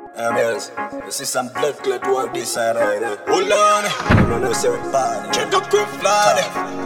Yes, this is some blood clot work this side right now. Hold on, you know say we bad. Check up quick fly.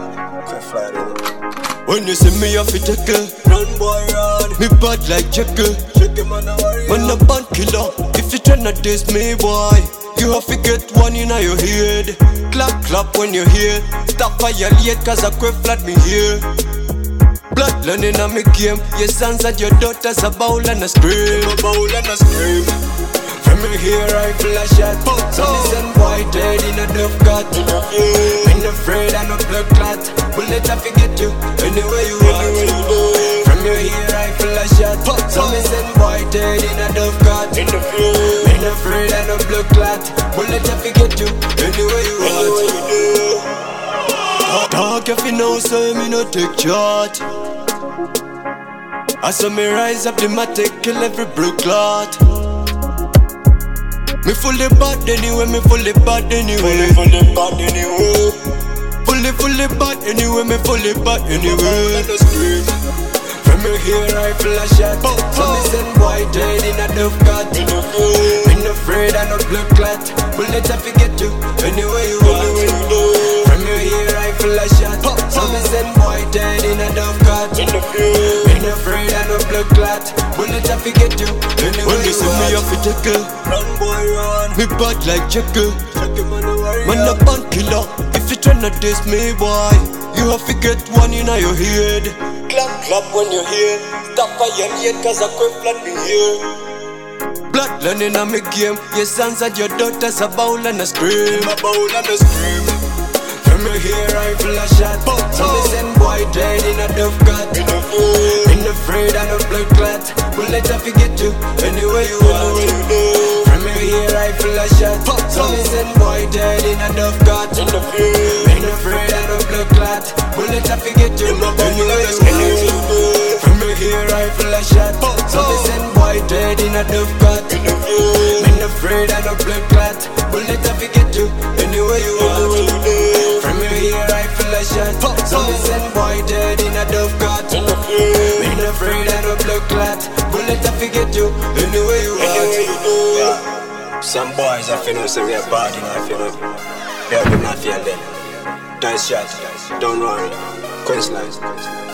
When you see me off it take Run boy run. me bad like Jekyll. Check him on the worry. Man a band killer. If you tryna diss me boy, you have to get one in your head. Clap clap when you hear. Stop violate cause I quit flat me here. Blood learning on me game. Your sons and your daughters a bowl and a scream. A bowl and a scream. From me here rifle a shot. So me send white head in a dove cut. Ain't afraid I no blood clot. Bullet I forget you anywhere you want. From me here rifle a shot. So me send white head in a dove cut. Ain't afraid I no blood clot. Bullet I forget you anywhere you want. Talk if you know so me no take charge. I saw me rise up the matic, kill every broke clot. Me fully bad anyway, me fully bad anyway. Fully bad anyway. Fully bad anyway, me fully bad anyway. And a scream. From me here rifle a shot. So me send white head in a dove cut. Ain't afraid I no blood clot. Bullet I forget you anywhere you want. From me here rifle a shot. So me send white head in a dove cut. Ain't afraid I no blood clot. Bullet I forget you anywhere when you see me off it take Run boy run. me bad like Jekyll. Check him on the worry. Man a band killer. If you tryna diss me boy, you have to get one in your head. Clap clap when you hear. Stop violate cause I quit flat me here. Blood learning on me game. Your sons and your daughters a bowl and a scream. A bowl and a scream. From me here rifle a shot. So me send white head in a dove cut. Ain't afraid I no blood clot. Bullet I forget you anywhere you want. From me here rifle a shot. So me send white head in a dove cut. Ain't afraid I no blood clot. Bullet I forget you anywhere you want. From me here rifle a shot. So me send white head in a dove cut. Ain't afraid I no blood clot. Bullet I forget you anywhere you want. From me here rifle a shot. So me send white head in a dove cut. Ain't afraid I no blood clot. Bullet I forget you anywhere you want. Yeah. Some boys I feel say we are bad enough, you know. They have not feel them. Nice shot, don't worry. Queensland.